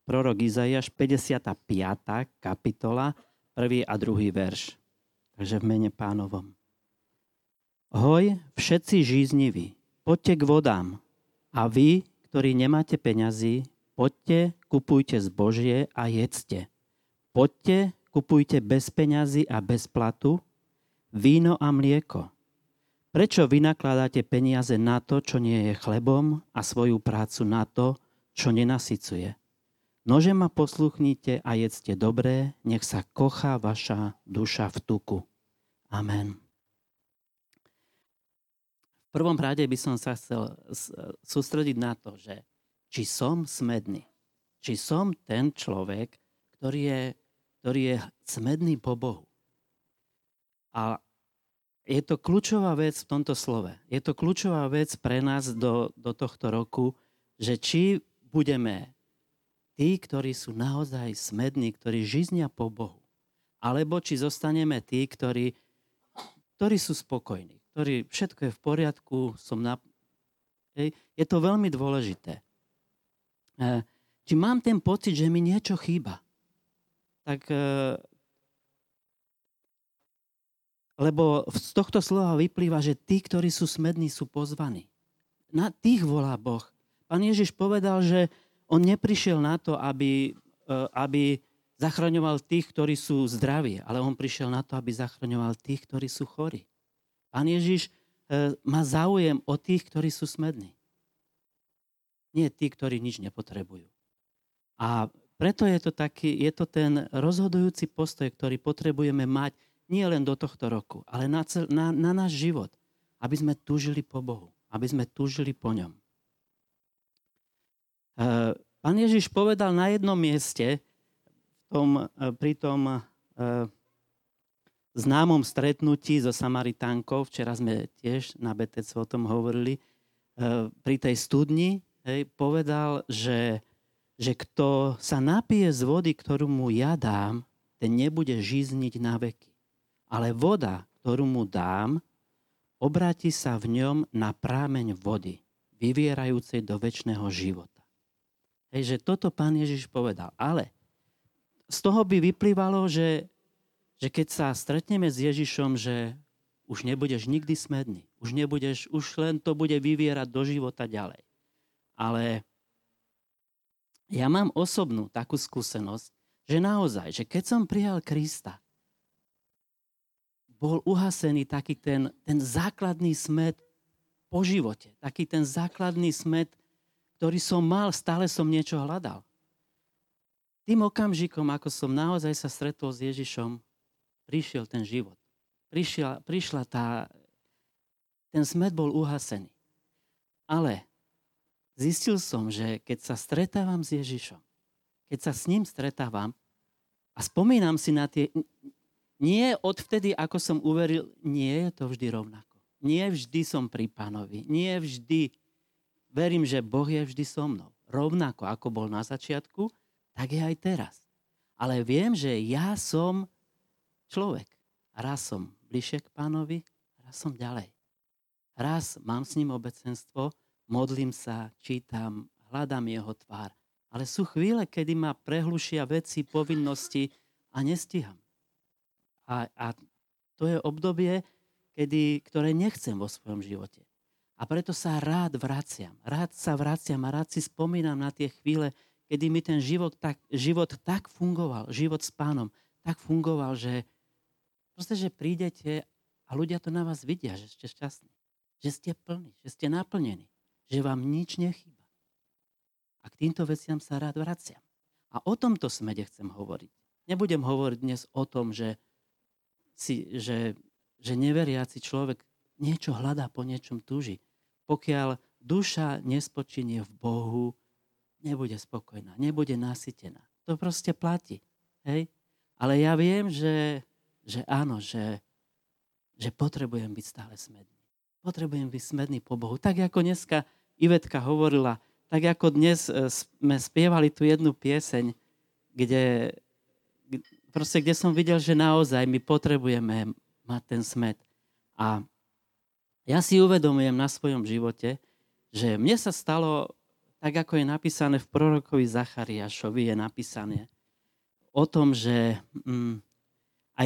prorok Izaiáš, 55. kapitola, 1. a 2. verš. Takže v mene Pánovom. Hoj, všetci žízniví, poďte k vodám. A vy, ktorí nemáte peňazí, poďte, kupujte zbožie a jedzte. Poďte, kupujte bez peňazí a bez platu víno a mlieko. Prečo vy nakladáte peniaze na to, čo nie je chlebom a svoju prácu na to, čo nenasycuje? Nože ma posluchnite a jedzte dobré, nech sa kochá vaša duša v tuku. Amen. V prvom rade by som sa chcel sústrediť na to, že či som smedný. Či som ten človek, ktorý je smedný po Bohu. A je to kľúčová vec v tomto slove. Je to kľúčová vec pre nás do tohto roku, že či budeme tí, ktorí sú naozaj smední, ktorí žiznia po Bohu. Alebo či zostaneme tí, ktorí sú spokojní, ktorí všetko je v poriadku, je to veľmi dôležité. Či mám ten pocit, že mi niečo chýba, tak lebo z tohto slova vyplýva, že tí, ktorí sú smední, sú pozvaní. Na tých volá Boh. Pán Ježiš povedal, že on neprišiel na to, aby zachraňoval tých, ktorí sú zdraví, ale on prišiel na to, aby zachraňoval tých, ktorí sú chorí. Pán Ježiš má záujem o tých, ktorí sú smední. Nie tí, ktorí nič nepotrebujú. A preto je to ten rozhodujúci postoj, ktorý potrebujeme mať nie len do tohto roku, ale na náš život, aby sme túžili po Bohu, aby sme túžili po ňom. Pán Ježiš povedal na jednom mieste, pri tom známom stretnutí so Samaritánkou, včera sme tiež na BTC o tom hovorili, pri tej studni, povedal, že kto sa napije z vody, ktorú mu ja dám, ten nebude žízniť na veky. Ale voda, ktorú mu dám, obráti sa v ňom na prámeň vody, vyvierajúcej do večného života. Že toto Pán Ježiš povedal. Ale z toho by vyplývalo, že keď sa stretneme s Ježišom, že už nebudeš nikdy smedný. Už len to bude vyvierať do života ďalej. Ale ja mám osobnú takú skúsenosť, že naozaj, že keď som prijal Krista, bol uhasený taký ten základný smäd po živote. Taký ten základný smäd, ktorý som mal, stále som niečo hľadal. Tým okamžikom, ako som naozaj sa stretol s Ježišom, prišiel ten život. Ten smäd bol uhasený. Ale zistil som, že keď sa stretávam s Ježišom, keď sa s ním stretávam a spomínam si na tie... Nie odvtedy, ako som uveril, nie je to vždy rovnako. Nie vždy som pri Pánovi. Nie vždy verím, že Boh je vždy so mnou. Rovnako, ako bol na začiatku, tak je aj teraz. Ale viem, že ja som človek. Raz som bližšie k Pánovi, raz som ďalej. Raz mám s ním obecenstvo, modlím sa, čítam, hľadám jeho tvár. Ale sú chvíle, kedy ma prehlušia veci, povinnosti a nestíham. A to je obdobie, ktoré nechcem vo svojom živote. A preto sa rád vraciam. Rád sa vraciam a rád si spomínam na tie chvíle, kedy mi ten život tak fungoval, život s Pánom tak fungoval, že prídete a ľudia to na vás vidia, že ste šťastní. Že ste plní, že ste naplnení. Že vám nič nechýba. A k týmto veciam sa rád vraciam. A o tomto smede chcem hovoriť. Nebudem hovoriť dnes o tom, že neveriaci človek niečo hľadá, po niečom túži. Pokiaľ duša nespočinie v Bohu, nebude spokojná, nebude nasytená. To proste platí. Hej? Ale ja viem, že áno, že potrebujem byť stále smedný. Potrebujem byť smedný po Bohu. Tak ako dneska Ivetka hovorila, tak ako dnes sme spievali tú jednu pieseň, kde som videl, že naozaj my potrebujeme mať ten smäd. A ja si uvedomujem na svojom živote, že mne sa stalo tak ako je napísané v prorokovi Zachariášovi, je napísané o tom, že aj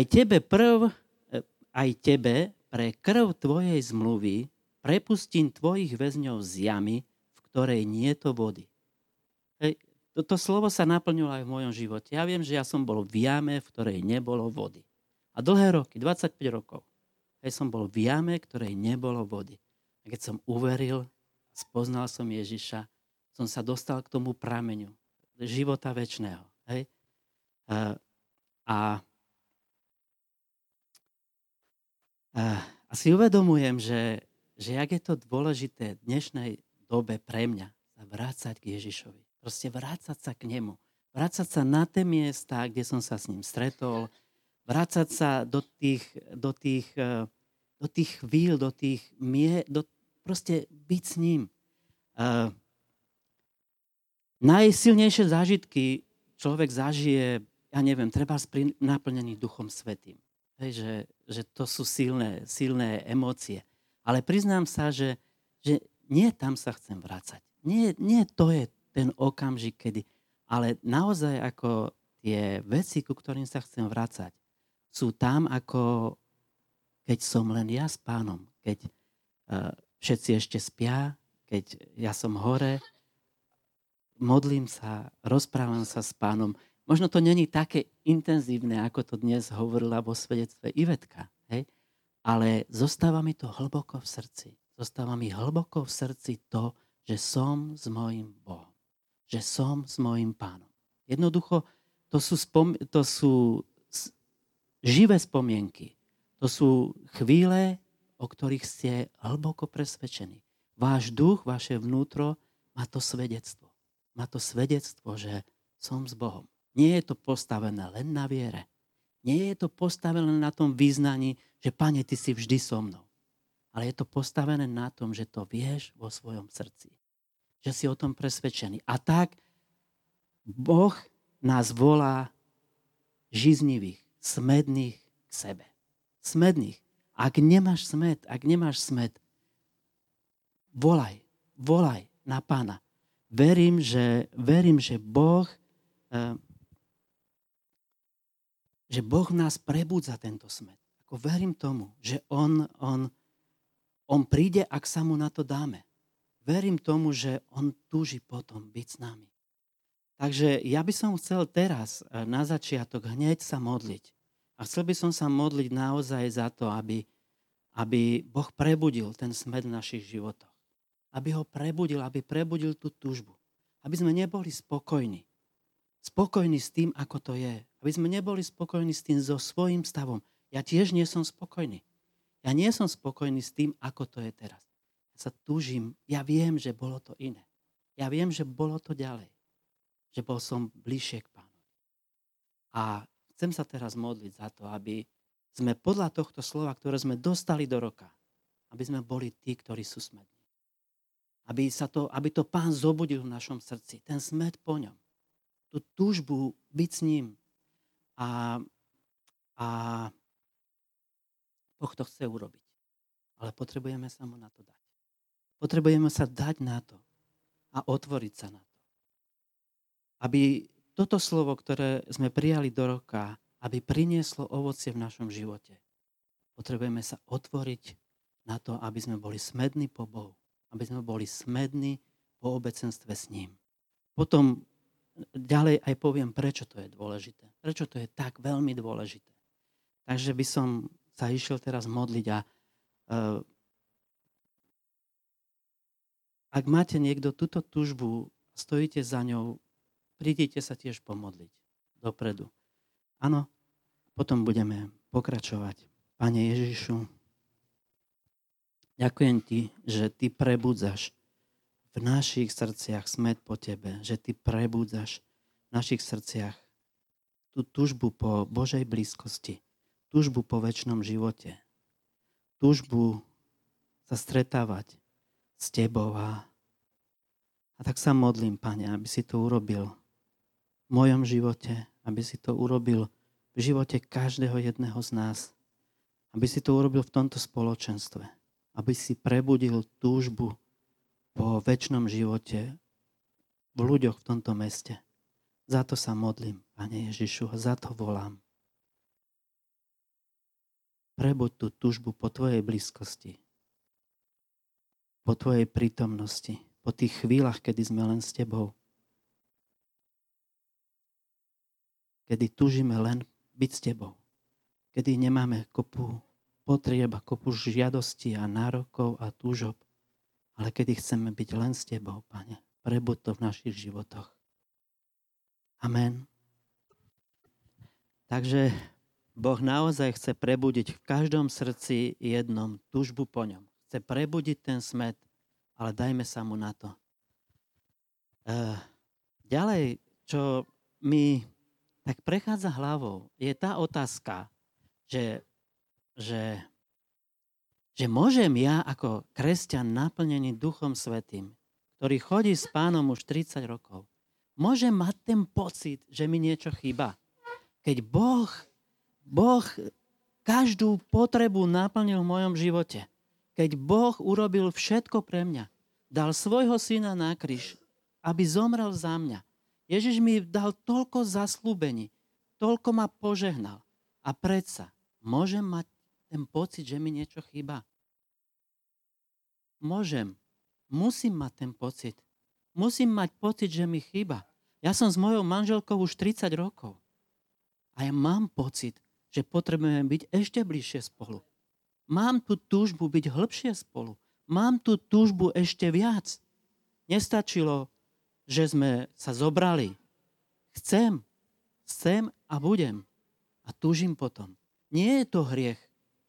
tebe pre krv tvojej zmluvy prepustím tvojich väzňov z jamy, v ktorej nie je to vody. Hej, toto slovo sa naplnilo aj v mojom živote. Ja viem, že ja som bol v jame, v ktorej nebolo vody. A dlhé roky, 25 rokov, som bol v jame, v ktorej nebolo vody. A keď som uveril, spoznal som Ježiša, som sa dostal k tomu prameňu života večného. Hej? A si uvedomujem, že jak je to dôležité v dnešnej dobe pre mňa sa vrácať k Ježišovi. Proste vrácať sa k nemu. Vrácať sa na tie miesta, kde som sa s ním stretol. Vrácať sa do tých chvíľ, proste byť s ním. Najsilnejšie zážitky človek zažije, ja neviem, treba pri naplnení Duchom Svätým. Že to sú silné emócie. Ale priznám sa, že nie tam sa chcem vrácať. Nie to je ten okamžik, kedy... Ale naozaj ako tie veci, ku ktorým sa chcem vrácať, sú tam ako keď som len ja s Pánom, keď všetci ešte spia, keď ja som hore, modlím sa, rozprávam sa s Pánom. Možno to není také intenzívne, ako to dnes hovorila vo svedectve Ivetka, hej? Ale zostáva mi to hlboko v srdci. Zostáva mi hlboko v srdci to, že som s mojím Bohom. Že som s mojím Pánom. Jednoducho, to sú živé spomienky. To sú chvíle, o ktorých ste hlboko presvedčení. Váš duch, vaše vnútro má to svedectvo. Má to svedectvo, že som s Bohom. Nie je to postavené len na viere. Nie je to postavené na tom význaní, že Pane, ty si vždy so mnou. Ale je to postavené na tom, že to vieš vo svojom srdci. Že si o tom presvedčený. A tak Boh nás volá žiznivých, smedných k sebe. Smedných. Ak nemáš smed, volaj na Pána. Verím, že Boh nás prebudza tento smet. Ako verím tomu, že on príde, ak sa mu na to dáme. Verím tomu, že on túži potom byť s nami. Takže ja by som chcel teraz na začiatok hneď sa modliť. A chcel by som sa modliť naozaj za to, aby Boh prebudil ten smet v našich životoch. Aby ho prebudil, aby prebudil tú túžbu. Aby sme neboli spokojní. Spokojní s tým, ako to je. Aby sme neboli spokojní s tým so svojím stavom. Ja tiež nie som spokojný. Ja nie som spokojný s tým, ako to je teraz. Ja sa túžim, ja viem, že bolo to iné. Ja viem, že bolo to ďalej. Že bol som bližšie k Pánu. A chcem sa teraz modliť za to, aby sme podľa tohto slova, ktoré sme dostali do roka, aby sme boli tí, ktorí sú smední. Aby to Pán zobudil v našom srdci. Ten smet po ňom. Tú túžbu byť s ním. A Boh to chce urobiť. Ale potrebujeme sa mu na to dať. Potrebujeme sa dať na to a otvoriť sa na to. Aby toto slovo, ktoré sme prijali do roka, aby prinieslo ovocie v našom živote. Potrebujeme sa otvoriť na to, aby sme boli smední po Bohu. Aby sme boli smední po obecenstve s ním. Potom ďalej aj poviem, prečo to je dôležité. Prečo to je tak veľmi dôležité. Takže by som sa išiel teraz modliť a ak máte niekto túto túžbu, stojíte za ňou, prídite sa tiež pomodliť dopredu. Áno, potom budeme pokračovať. Pane Ježišu, ďakujem ti, že ty prebudzaš v našich srdciach smet po tebe, že ty prebudzaš v našich srdciach tú túžbu po Božej blízkosti, túžbu po večnom živote, túžbu sa stretávať s tebou a tak sa modlím, Pane, aby si to urobil v mojom živote, aby si to urobil v živote každého jedného z nás, aby si to urobil v tomto spoločenstve, aby si prebudil túžbu po večnom živote v ľuďoch v tomto meste. Za to sa modlím, Pane Ježišu, a za to volám. Prebuď tú túžbu po Tvojej blízkosti, po Tvojej prítomnosti, po tých chvíľach, kedy sme len s Tebou. Kedy túžime len byť s Tebou. Kedy nemáme kopu potrieb a kopu žiadostí a nárokov a túžob, ale kedy chceme byť len s Tebou, Pane. Prebuď to v našich životoch. Amen. Takže Boh naozaj chce prebudiť v každom srdci jednom túžbu po ňom. Chce prebudiť ten smet, ale dajme sa mu na to. Ďalej, čo mi tak prechádza hlavou, je tá otázka, že môžem ja ako kresťan naplnený Duchom Svätým, ktorý chodí s Pánom už 30 rokov, môžem mať ten pocit, že mi niečo chýba. Keď Boh každú potrebu naplnil v mojom živote. Keď Boh urobil všetko pre mňa. Dal svojho syna na kríž, aby zomrel za mňa. Ježiš mi dal toľko zasľúbení, toľko ma požehnal. A predsa môžem mať ten pocit, že mi niečo chýba. Môžem. Musím mať ten pocit. Musím mať pocit, že mi chýba. Ja som s mojou manželkou už 30 rokov. A ja mám pocit, že potrebujeme byť ešte bližšie spolu. Mám tú túžbu byť hĺbšie spolu. Mám tú túžbu ešte viac. Nestačilo, že sme sa zobrali. Chcem a budem. A túžim potom. Nie je to hriech,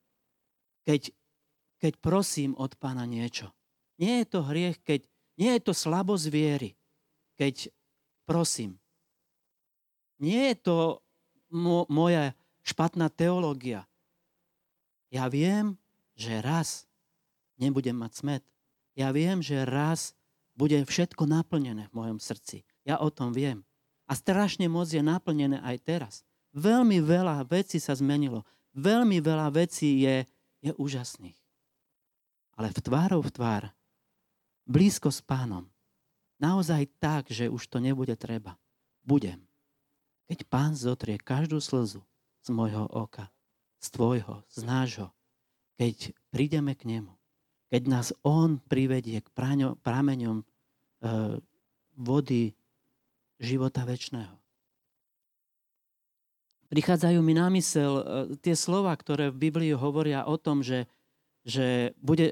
keď prosím od Pána niečo. Nie je to hriech, nie je to slabosť viery, keď prosím. Nie je to moja špatná teológia. Ja viem, že raz nebudem mať smäd. Ja viem, že raz bude všetko naplnené v mojom srdci. Ja o tom viem. A strašne moc je naplnené aj teraz. Veľmi veľa vecí sa zmenilo. Veľmi veľa vecí je úžasných. Ale v tvár, blízko s Pánom, naozaj tak, že už to nebude treba. Budem. Keď Pán zotrie každú slzu z môjho oka, z tvojho, z nášho, keď prídeme k nemu, keď nás on privedie k prameňom vody života večného. Prichádzajú mi na mysel tie slova, ktoré v Biblii hovoria o tom, že bude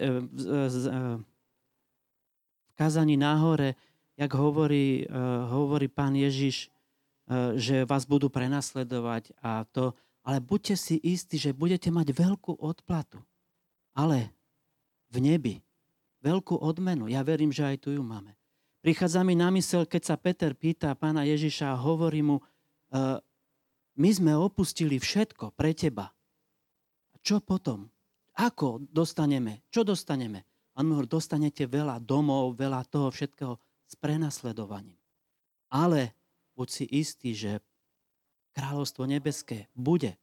v kázaní na hore, jak hovorí Pán Ježiš, že vás budú prenasledovať a to, ale buďte si istí, že budete mať veľkú odplatu. Ale v nebi veľkú odmenu. Ja verím, že aj tu ju máme. Prichádza mi na mysel, keď sa Peter pýta Pána Ježiša a hovorí mu, my sme opustili všetko pre teba. A čo potom? Ako dostaneme? Čo dostaneme? A on hovorí, dostanete veľa domov, veľa toho všetkého s prenasledovaním. Ale buď si istý, že kráľovstvo nebeské bude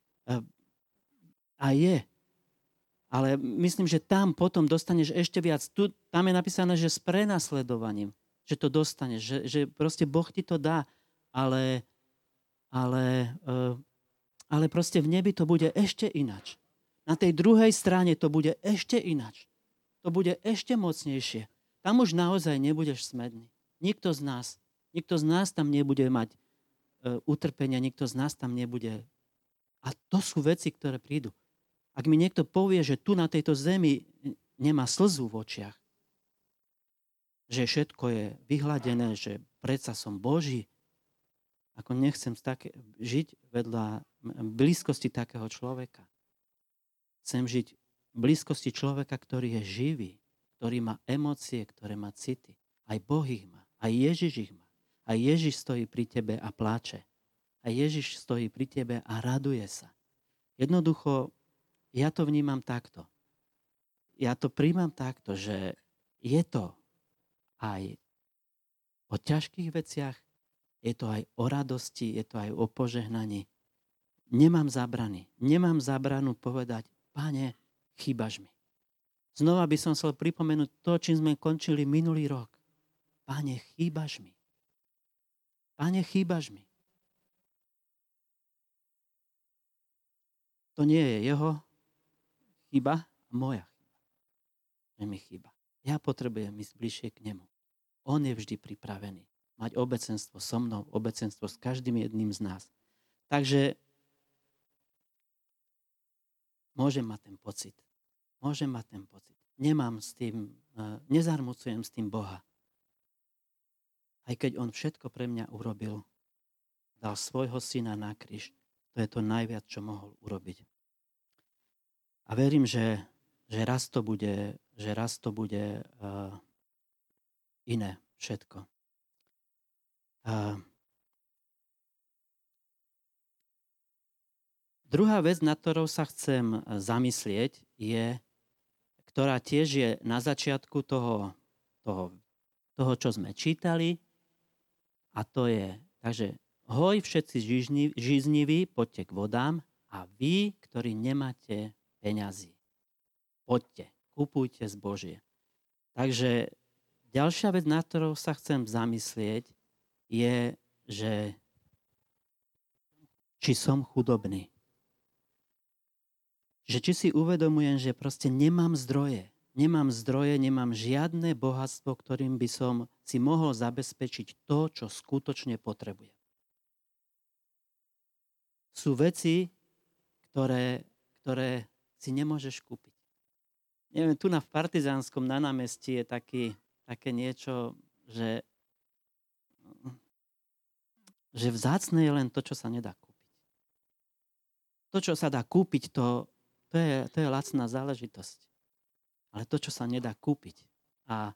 a je. Ale myslím, že tam potom dostaneš ešte viac. Tam je napísané, že s prenasledovaním, že to dostaneš, že proste Boh ti to dá, ale proste v nebi to bude ešte inač. Na tej druhej strane to bude ešte inač. To bude ešte mocnejšie. Tam už naozaj nebudeš smedný. Nikto z nás tam nebude mať utrpenia, nikto z nás tam nebude. A to sú veci, ktoré prídu. Ak mi niekto povie, že tu na tejto zemi nemá slzu v očiach, že všetko je vyhladené, že predsa som Boží, ako nechcem žiť vedľa blízkosti takého človeka. Chcem žiť v blízkosti človeka, ktorý je živý, ktorý má emócie, ktoré má city. Aj Boh ich má, aj Ježiš ich má. A Ježiš stojí pri tebe a pláče. A Ježiš stojí pri tebe a raduje sa. Jednoducho, ja to vnímam takto. Ja to príjmam takto, že je to aj o ťažkých veciach, je to aj o radosti, je to aj o požehnaní. Nemám zábranu povedať, Pane, chýbaš mi. Znova by som chcel pripomenúť to, čím sme končili minulý rok. Pane, chýbaš mi. Pane, chýbaš mi. To nie je jeho chyba, moja chyba, že mi chýba. Ja potrebujem ísť bližšie k nemu. On je vždy pripravený mať obecenstvo so mnou, obecenstvo s každým jedným z nás. Takže môžem mať ten pocit. Nemám s tým, nezarmucujem s tým Boha. Aj keď on všetko pre mňa urobil, dal svojho syna na kríž, to je to najviac, čo mohol urobiť. A verím, že raz to bude iné všetko. Druhá vec, nad ktorou sa chcem zamyslieť, ktorá tiež je na začiatku toho, čo sme čítali, a to je, takže hoj všetci žízniví, poďte k vodám, a vy, ktorí nemáte peňazí, poďte, kupujte zbožie. Takže ďalšia vec, nad ktorou sa chcem zamyslieť, je, že či som chudobný. Že či si uvedomujem, že proste nemám zdroje, nemám žiadne bohatstvo, ktorým by som si mohol zabezpečiť to, čo skutočne potrebujem. Sú veci, ktoré si nemôžeš kúpiť. Neviem, tu v Partizánskom na námestí je také niečo, že vzácne je len to, čo sa nedá kúpiť. To, čo sa dá kúpiť, to je lacná záležitosť. Ale to, čo sa nedá kúpiť, a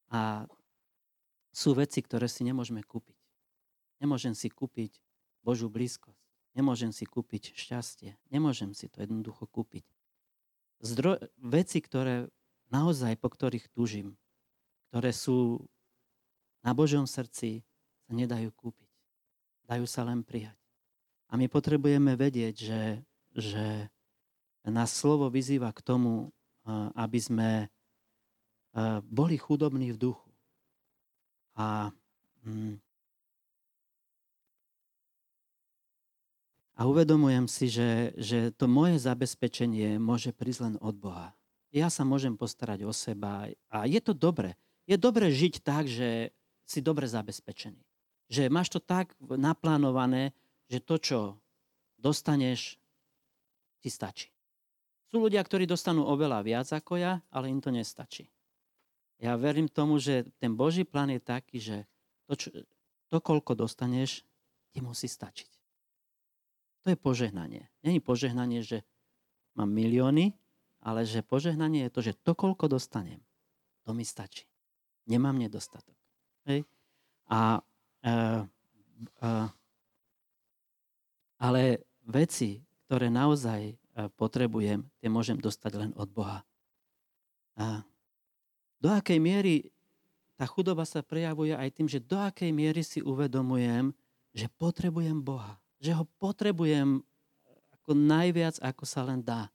sú veci, ktoré si nemôžeme kúpiť. Nemôžem si kúpiť Božiu blízkosť. Nemôžem si kúpiť šťastie. Nemôžem si to jednoducho kúpiť. Veci, ktoré naozaj, po ktorých túžim, ktoré sú na Božom srdci, sa nedajú kúpiť. Dajú sa len prijať. A my potrebujeme vedieť, že nás slovo vyzýva k tomu, aby sme boli chudobní v duchu. A uvedomujem si, že to moje zabezpečenie môže prísť len od Boha. Ja sa môžem postarať o seba a je to dobre. Je dobre žiť tak, že si dobre zabezpečený. Že máš to tak naplánované, že to, čo dostaneš, ti stačí. Sú ľudia, ktorí dostanú oveľa viac ako ja, ale im to nestačí. Ja verím tomu, že ten Boží plán je taký, že to koľko dostaneš, ti musí stačiť. To je požehnanie. Není požehnanie, že mám milióny, ale že požehnanie je to, že to, koľko dostanem, to mi stačí. Nemám nedostatok. Hej? Ale veci, ktoré naozaj potrebujem, tie môžem dostať len od Boha. Do akej miery tá chudoba sa prejavuje aj tým, že do akej miery si uvedomujem, že potrebujem Boha. Že ho potrebujem ako najviac, ako sa len dá.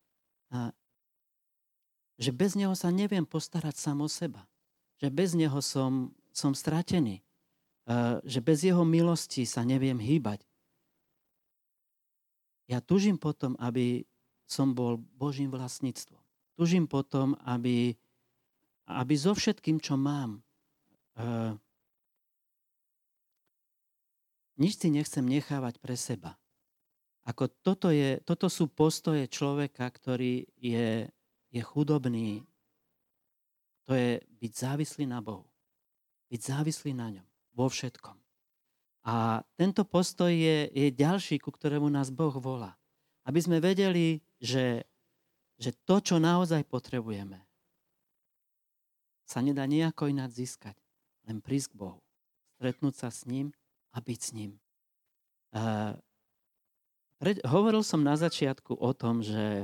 Že bez neho sa neviem postarať sám o seba. Že bez neho som stratený. Že bez jeho milosti sa neviem hýbať. Ja túžim potom, aby som bol Božím vlastníctvom. Túžim potom, aby so všetkým, čo mám, nič si nechcem nechávať pre seba. Ako toto sú postoje človeka, ktorý je chudobný. To je byť závislý na Bohu. Byť závislý na ňom. Vo všetkom. A tento postoj je ďalší, ku ktorému nás Boh volá. Aby sme vedeli, že to, čo naozaj potrebujeme, sa nedá nejako ináč získať. Len prísť k Bohu. Stretnúť sa s ním a byť s ním. Hovoril som na začiatku o tom, že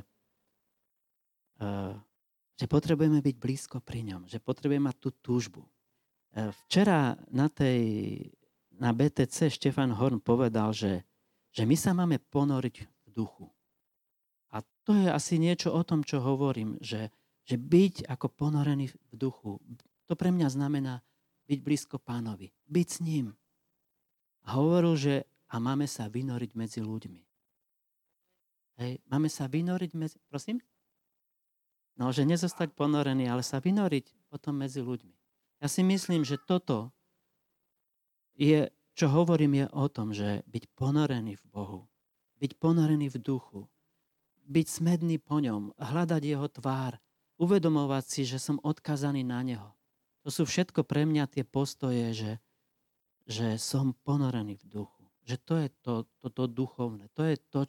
potrebujeme byť blízko pri ňom, že potrebujeme mať tú túžbu. Včera na BTC Štefan Horn povedal, že my sa máme ponoriť v duchu. A to je asi niečo o tom, čo hovorím, že byť ako ponorený v duchu, to pre mňa znamená byť blízko Pánovi, byť s ním. A hovoril, že a máme sa vynoriť medzi ľuďmi. Hej, máme sa vynoriť medzi... Prosím? No, že nezostať ponorený, ale sa vynoriť potom medzi ľuďmi. Ja si myslím, že toto je, čo hovorím, je o tom, že byť ponorený v Bohu, byť ponorený v duchu, byť smedný po ňom, hľadať jeho tvár, uvedomovať si, že som odkazaný na neho. To sú všetko pre mňa tie postoje, že som ponorený v duchu. Že to je to duchovné. To je to,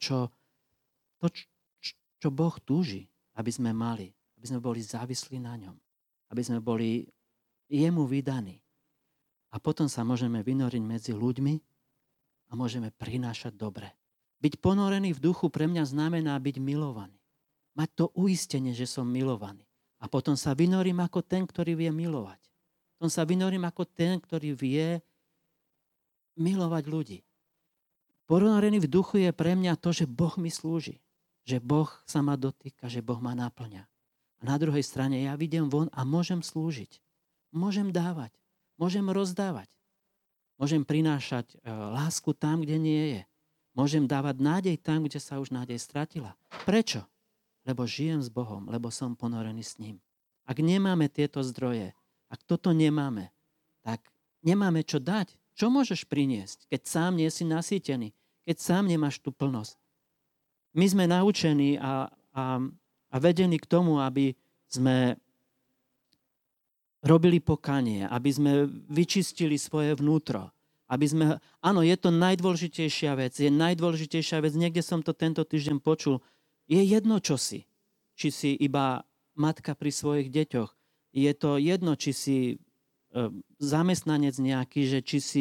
čo Boh túži, aby sme mali. Aby sme boli závislí na ňom. Aby sme boli jemu vydaní. A potom sa môžeme vynoriť medzi ľuďmi a môžeme prinášať dobre. Byť ponorený v duchu pre mňa znamená byť milovaný. Mať to uistenie, že som milovaný. A potom sa vynorím ako ten, ktorý vie milovať. Potom sa vynorím ako ten, ktorý vie milovať ľudí. Ponorený v duchu je pre mňa to, že Boh mi slúži. Že Boh sa ma dotýka, že Boh ma naplňa. A na druhej strane ja vidím von a môžem slúžiť. Môžem dávať. Môžem rozdávať. Môžem prinášať lásku tam, kde nie je. Môžem dávať nádej tam, kde sa už nádej stratila. Prečo? Lebo žijem s Bohom, lebo som ponorený s ním. Ak nemáme tieto zdroje, ak toto nemáme, tak nemáme čo dať. Čo môžeš priniesť, keď sám nie si nasýtený, keď sám nemáš tú plnosť? My sme naučení a vedení k tomu, aby sme robili pokánie, aby sme vyčistili svoje vnútro. Aby sme, áno, je to najdôležitejšia vec, niekde som to tento týždeň počul, je jedno, čo si. Či si iba matka pri svojich deťoch, je to jedno, či si zamestnanec nejaký, že či si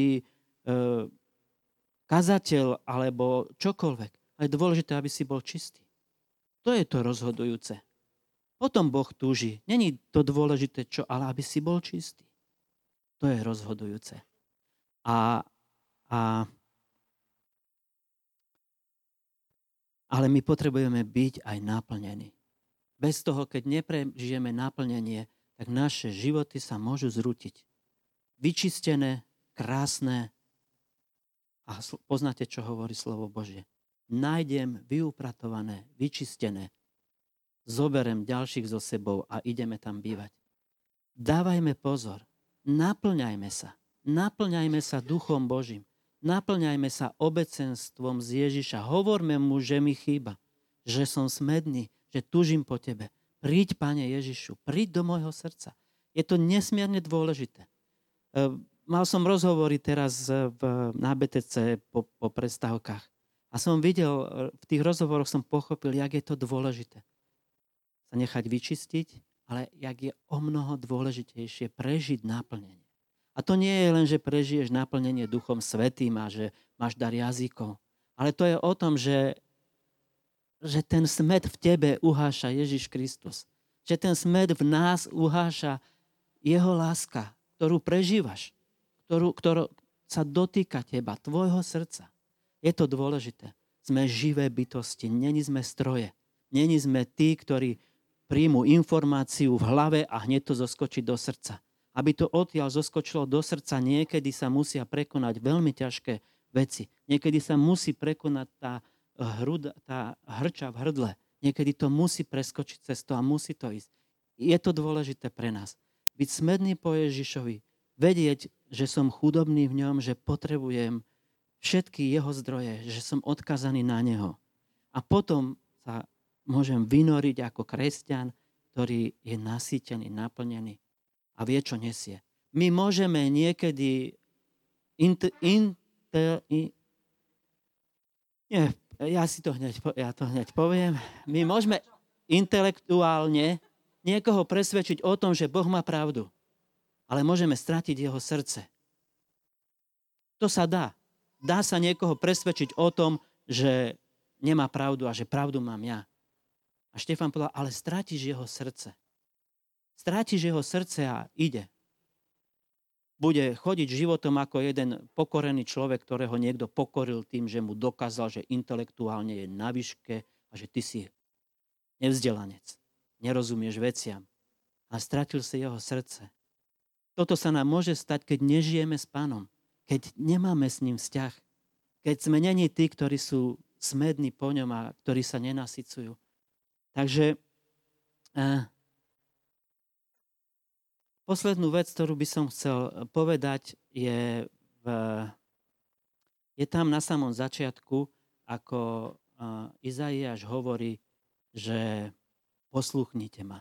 kazateľ alebo čokoľvek. Ale je dôležité, aby si bol čistý. To je to rozhodujúce. Potom Boh túži. Není to dôležité, čo, ale aby si bol čistý. To je rozhodujúce. Ale my potrebujeme byť aj naplnení. Bez toho, keď neprežijeme naplnenie, tak naše životy sa môžu zrútiť. Vyčistené, krásne. A poznáte, čo hovorí slovo Božie. Nájdem vyupratované, vyčistené. Zoberem ďalších so sebou a ideme tam bývať. Dávajme pozor. Naplňajme sa. Naplňajme sa Duchom Božím. Naplňajme sa obecenstvom z Ježiša. Hovorme mu, že mi chýba. Že som smedný, že túžim po tebe. Príď, Pane Ježišu, príď do môjho srdca. Je to nesmierne dôležité. Mal som rozhovory teraz na BTC po prestávkach. A som videl, v tých rozhovoroch som pochopil, jak je to dôležité. Sa nechať vyčistiť, ale jak je o mnoho dôležitejšie prežiť naplnenie. A to nie je len, že prežiješ naplnenie Duchom Svätým a že máš dar jazykov. Ale to je o tom, že ten smäd v tebe uháša Ježiš Kristus. Že ten smäd v nás uháša jeho láska, ktorú prežívaš, ktorú sa dotýka teba, tvojho srdca. Je to dôležité. Sme živé bytosti, není sme stroje. Není sme tí, ktorí príjmu informáciu v hlave a hneď to zoskočí do srdca. Aby to odtiaľ zoskočilo do srdca, niekedy sa musia prekonať veľmi ťažké veci. Niekedy sa musí prekonať tá hrča v hrdle. Niekedy to musí preskočiť cez to a musí to ísť. Je to dôležité pre nás. Byť smedný po Ježišovi. Vedieť, že som chudobný v ňom, že potrebujem všetky jeho zdroje, že som odkazaný na neho. A potom sa môžem vynoriť ako kresťan, ktorý je nasýtený, naplnený a vie, čo nesie. My môžeme niekedy ja to hneď poviem. My môžeme intelektuálne niekoho presvedčiť o tom, že Boh má pravdu. Ale môžeme stratiť jeho srdce. To sa dá. Dá sa niekoho presvedčiť o tom, že nemá pravdu a že pravdu mám ja. A Štefan povedal, ale strátiš jeho srdce. Strátiš jeho srdce a ide. Bude chodiť životom ako jeden pokorený človek, ktorého niekto pokoril tým, že mu dokázal, že intelektuálne je na výške a že ty si nevzdelanec. Nerozumieš veciam. A stratil si jeho srdce. Toto sa nám môže stať, keď nežijeme s Pánom. keď nemáme s ním vzťah, keď sme není tí, ktorí sú smední po ňom a ktorí sa nenasycujú. Takže poslednú vec, ktorú by som chcel povedať, je tam na samom začiatku, ako Izaiáš hovorí, že posluchnite ma.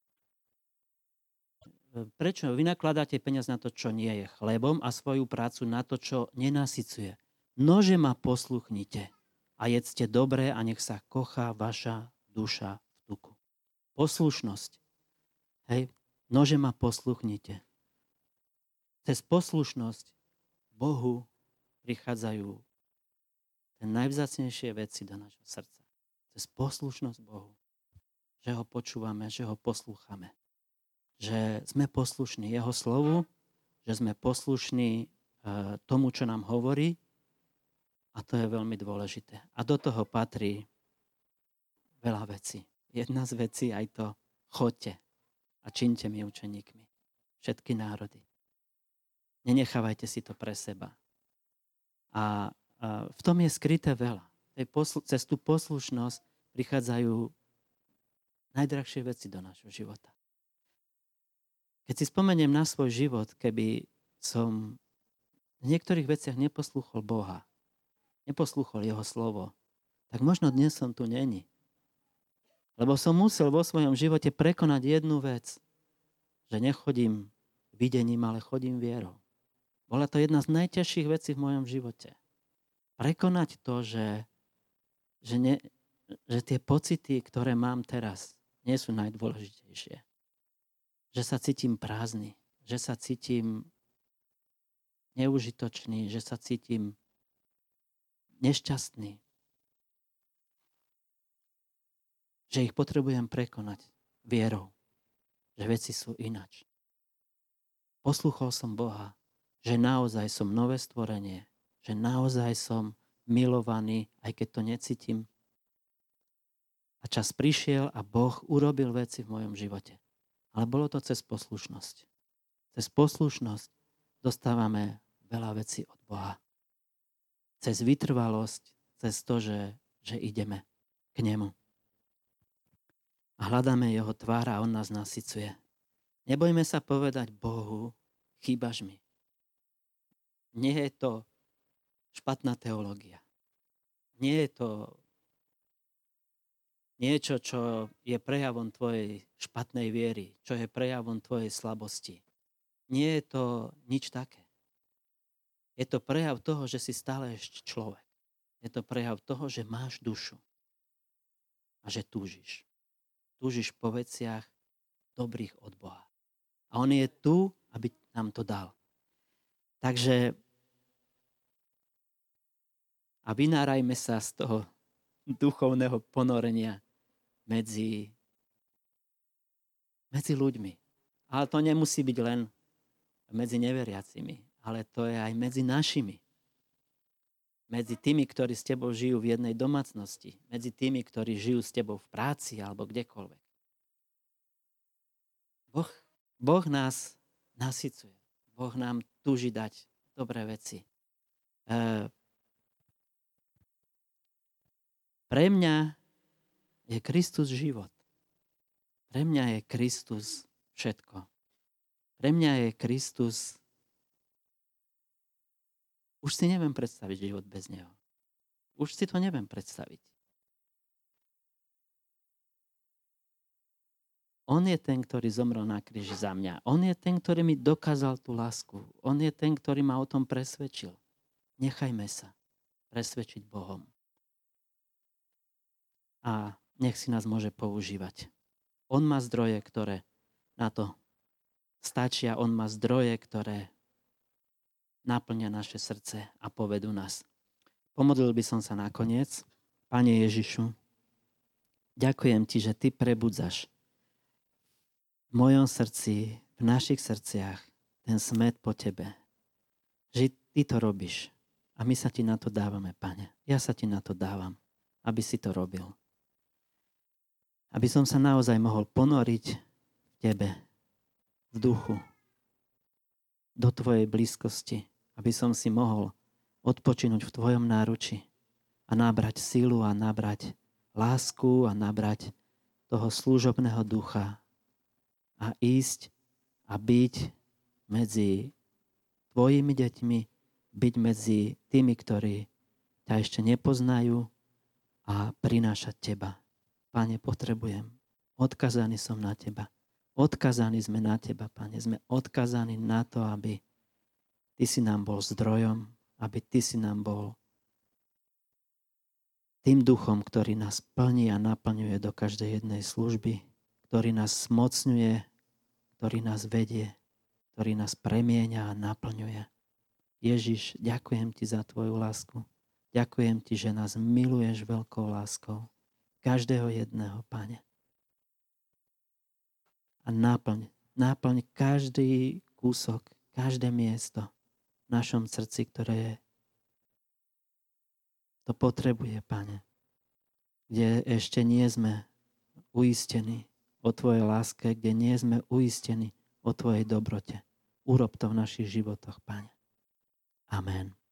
Prečo vy nakladáte peniaz na to, čo nie je chlebom a svoju prácu na to, čo nenasycuje? Nože ma posluchnite a jedzte dobre a nech sa kochá vaša duša v tuku. Poslušnosť. Hej, nože ma posluchnite. Cez poslušnosť Bohu prichádzajú tie najvzácnejšie veci do nášho srdca. Cez poslušnosť Bohu. Že ho počúvame, že ho poslúchame. Že sme poslušní jeho slovu, že sme poslušní tomu, čo nám hovorí, a to je veľmi dôležité. A do toho patrí veľa vecí. Jedna z vecí aj to, choďte a čiňte mi učeníkmi. Všetky národy. Nenechávajte si to pre seba. A v tom je skryté veľa. Cez tú poslušnosť prichádzajú najdrahšie veci do nášho života. Keď si spomeniem na svoj život, keby som v niektorých veciach neposlúchol Boha, neposlúchol jeho slovo, tak možno dnes som tu není. Lebo som musel vo svojom živote prekonať jednu vec, že nechodím videním, ale chodím vierou. Bola to jedna z najťažších vecí v mojom živote. Prekonať to, že tie pocity, ktoré mám teraz, nie sú najdôležitejšie. Že sa cítim prázdny, že sa cítim neužitočný, že sa cítim nešťastný. Že ich potrebujem prekonať vierou, že veci sú inač. Poslúchol som Boha, že naozaj som nové stvorenie, že naozaj som milovaný, aj keď to necítim. A čas prišiel a Boh urobil veci v mojom živote. Ale bolo to cez poslušnosť. Cez poslušnosť dostávame veľa vecí od Boha. Cez vytrvalosť, cez to, že ideme k nemu. A hľadáme jeho tvár a on nás nasycuje. Nebojme sa povedať Bohu, chýbaš mi. Nie je to špatná teológia. Nie je to niečo, čo je prejavom tvojej špatnej viery, čo je prejavom tvojej slabosti. Nie je to nič také. Je to prejav toho, že si stále ešte človek. Je to prejav toho, že máš dušu a že túžiš. Túžiš po veciach dobrých od Boha. A on je tu, aby nám to dal. Takže a vynárajme sa z toho duchovného ponorenia medzi ľuďmi. Ale to nemusí byť len medzi neveriacimi, ale to je aj medzi našimi. Medzi tými, ktorí s tebou žijú v jednej domácnosti. Medzi tými, ktorí žijú s tebou v práci alebo kdekoľvek. Boh nás nasycuje. Boh nám túži dať dobré veci. Pre mňa je Kristus život. Pre mňa je Kristus všetko. Pre mňa je Kristus... Už si neviem predstaviť život bez neho. Už si to neviem predstaviť. On je ten, ktorý zomrel na kríži za mňa. On je ten, ktorý mi dokázal tú lásku. On je ten, ktorý ma o tom presvedčil. Nechajme sa presvedčiť Bohom. A nech si nás môže používať. On má zdroje, ktoré na to stačia. On má zdroje, ktoré naplňa naše srdce a povedú nás. Pomodlil by som sa nakoniec. Pane Ježišu, ďakujem ti, že ty prebudzaš v mojom srdci, v našich srdciach ten smäd po tebe. Že ty to robíš. A my sa ti na to dávame, Pane. Ja sa ti na to dávam, aby si to robil. Aby som sa naozaj mohol ponoriť v tebe, v duchu, do tvojej blízkosti aby som si mohol odpočinúť v Tvojom náruči a nabrať silu a nabrať lásku a nabrať toho služobného ducha a ísť a byť medzi Tvojimi deťmi, byť medzi tými, ktorí ťa ešte nepoznajú a prinášať Teba. Pane, potrebujem. Odkazaný som na Teba. Odkazaní sme na Teba, Pane. Sme odkazaní na to, aby Ty si nám bol zdrojom, aby Ty si nám bol tým duchom, ktorý nás plní a naplňuje do každej jednej služby, ktorý nás smocňuje, ktorý nás vedie, ktorý nás premieňa a naplňuje. Ježiš, ďakujem Ti za Tvoju lásku. Ďakujem Ti, že nás miluješ veľkou láskou. Každého jedného, Pane. A náplň každý kúsok, každé miesto v našom srdci, ktoré to potrebuje, Pane. Kde ešte nie sme uistení o Tvojej láske, kde nie sme uistení o Tvojej dobrote. Urob to v našich životoch, Pane. Amen.